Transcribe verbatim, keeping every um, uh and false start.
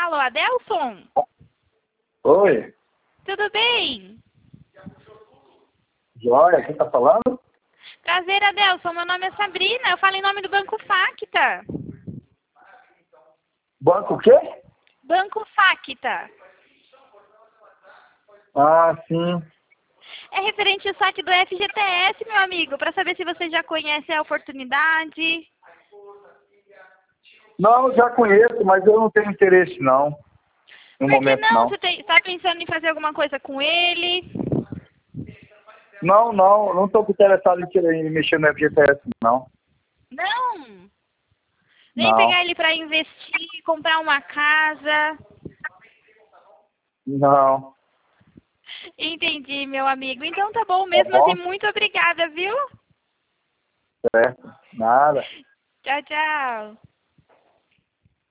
Alô, Adelson? Oi, Tudo bem? Joia, quem tá falando? Prazer, Adelson. Meu nome é Sabrina. Eu falo em nome do Banco Facta. Banco o quê? Banco Facta. Ah, sim. É referente ao saque do F G T S, meu amigo, para saber se você já conhece a oportunidade. Não, já conheço, mas eu não tenho interesse não. No Por que momento não? não. Você está pensando em fazer alguma coisa com ele? Não, não, não estou interessado em, querer- em mexer no F G T S, não. Não. Nem Não, pegar ele para investir, comprar uma casa. não. Entendi, meu amigo. Então tá bom Tá mesmo assim. bom? Muito obrigada, viu? Certo. Nada. Tchau, tchau.